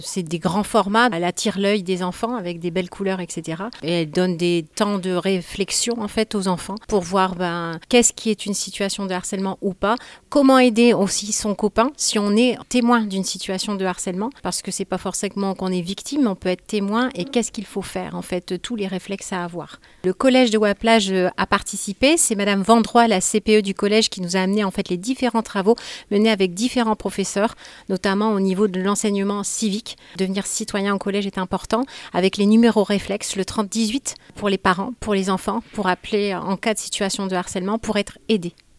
C'est des grands formats, elle attire l'œil des enfants avec des belles couleurs, etc. Et elle donne des temps de réflexion en fait aux enfants pour voir qu'est-ce qui est une situation de harcèlement ou pas, comment aider aussi son copain si on est témoin d'une situation de harcèlement, parce que c'est pas forcément qu'on est victime, on peut être témoin et qu'est-ce qu'il faut faire en fait, tous les réflexes à avoir. Le collège de Waplage a participé, c'est Madame Vendroy, la CPE du collège, qui nous a amené en fait les différents travaux menés avec différents professeurs, notamment au niveau de l'enseignement civique. Devenir citoyen au collège est important, avec les numéros réflexes, le 3018 pour les parents, pour les enfants, pour appeler en cas de situation de harcèlement, pour être aidé.